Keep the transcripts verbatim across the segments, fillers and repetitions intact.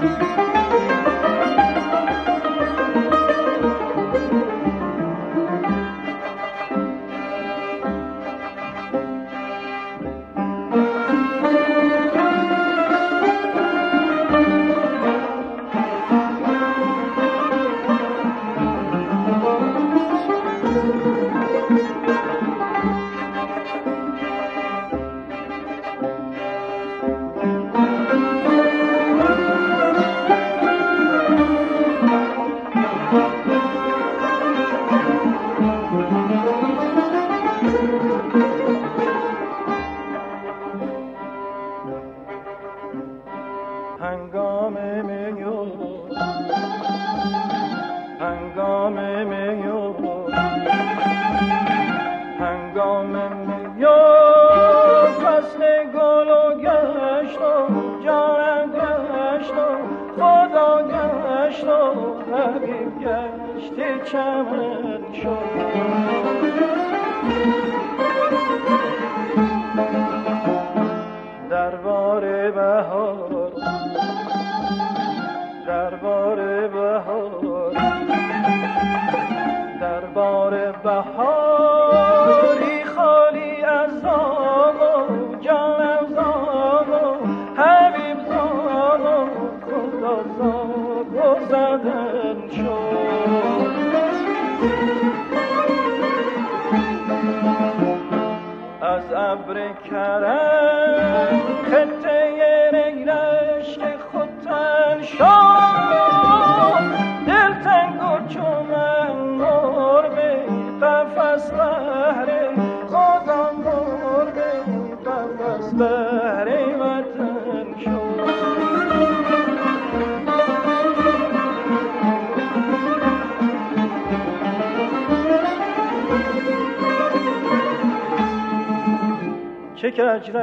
چه کج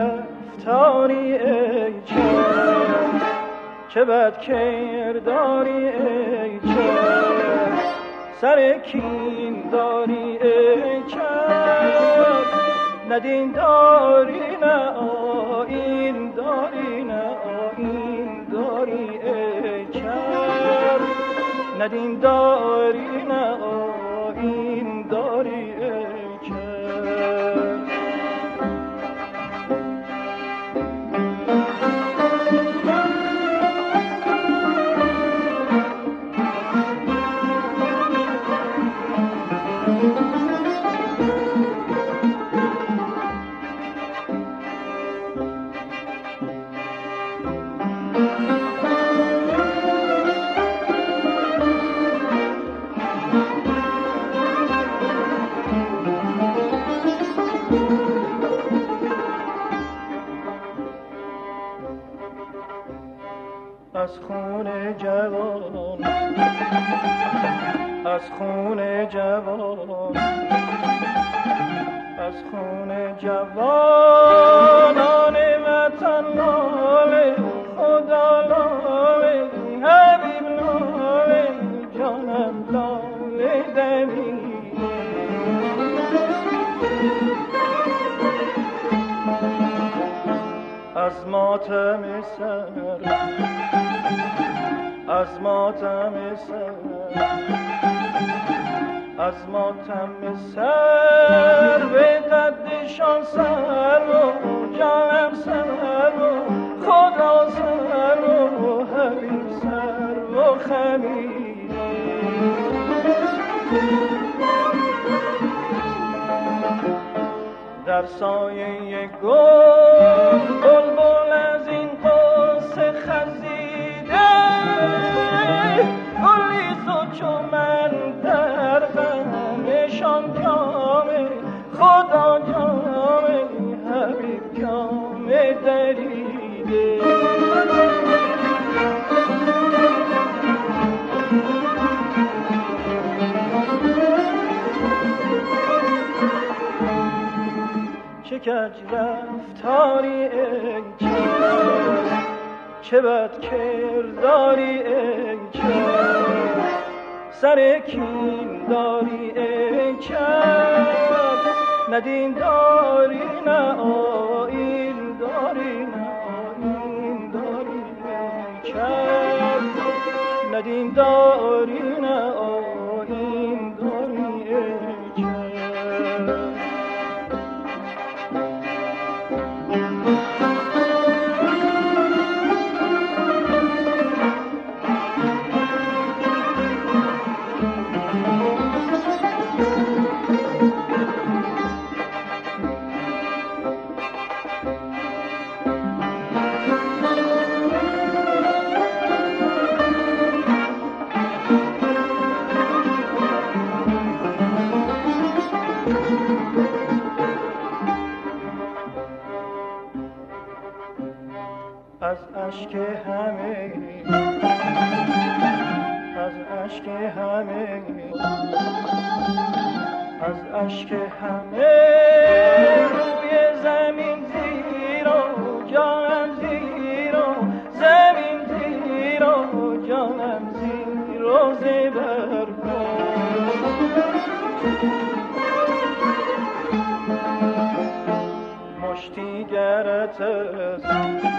رفتاری ای چشم، چه بد کرداری ای چشم، سر کین داری ای چشم، نه دین داری نه آیین داری نه آیین داری ای چشم، نه دین داری نه آیین داری ای چشم. از خون جوان، از خون جوان، از خون جوانان وطن لاله، خدا لاله، حبیب لاله، جانم لاله دمیده. از ماتم سر، از ماتم سر، از ماتم سر به قدشان سر و جانم سر و خدا سر و حبیب سر و خمیده. در سایه گل بلبل از این قصه خزیده، گلی زو چو من در غمشان کامه، خدا جامه حبیب کامه دریده. چه کج رفتاری ای چشم، چه بد کرداری ای چشم، سر کین داری ای چشم، نه دین داری نه آیین داری نه آیین داری ای چشم. ندین داری نه آیین داری ای کرد. از اشک همه از اشک همه از اشک همه روی زمین زیر و جانم زیر و زمین زیر و جانم زیر و زبر کن. مشتی گرت است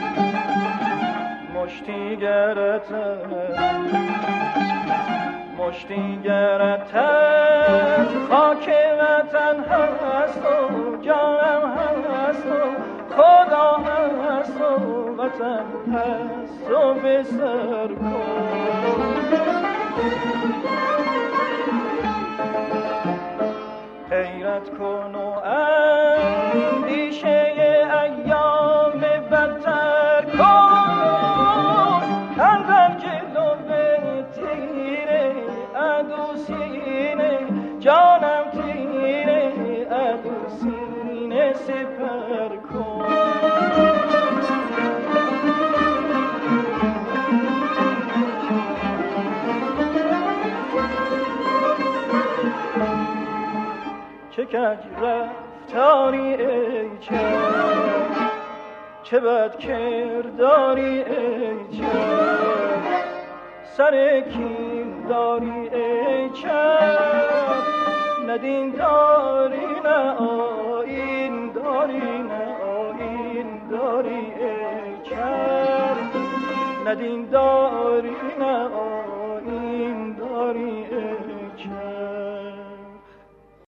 مشتی گرت مشتی گرت خاک وطن هست و جانم هست و خدا هست و وطن هست و به سر کن. حیرت کن و اندیشه ایام بدتر کن. اندر جلو به تیره عدو سینه جانم تیره عدو سینه سپر کن. چه کج رفتاری ای چرخ، چه بد کرداری ای چرخ، سر کین داری ای چرخ. ندین داری نه آیین داری نه آیین داری ای چرخ. ندین داری نه آیین داری ای چرخ.